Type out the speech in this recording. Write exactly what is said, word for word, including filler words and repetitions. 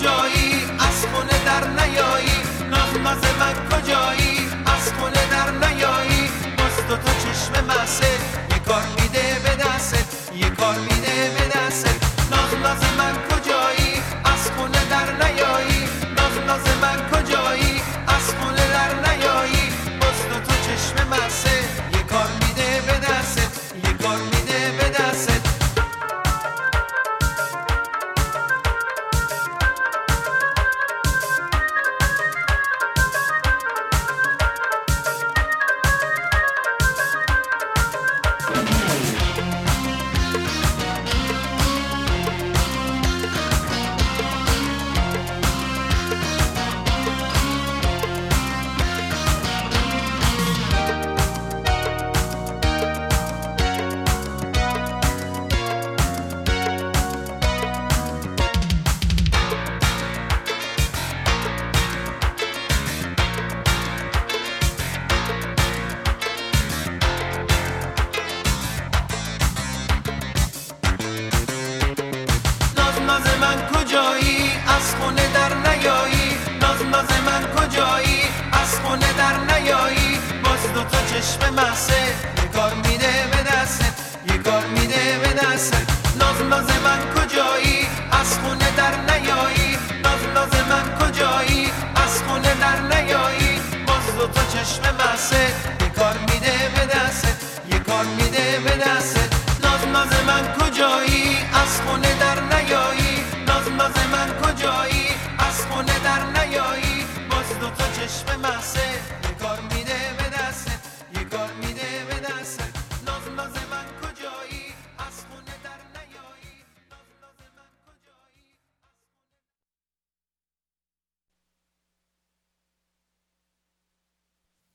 کجایی از خونه در نیایی، ناز ناز من کجایی از خونه در نیایی. باز دو تا چشم مسه یه کار میده به دستت، یه کار میده به دستت. ناز ناز من کجایی از خونه در نیایی، ناز ناز من کجایی از خونه در نیایی. باز دو تا چشم مسه یه کار میده به دستت، یه کار میده به دستت. ناز من کجایی از خونه در نیایی، ناز ناز من کجایی از خونه در نیایی. باز دو تا چشم مسه یه کار میده به دستت، یه کار میده به دستت. ناز ناز من کجایی از خونه در نیایی، ناز ناز من کجایی از خونه در نیایی. باز دو تا چشم مسه یه کار میده به دستت، یه کار میده به دستت. ناز ناز من کجایی از خونه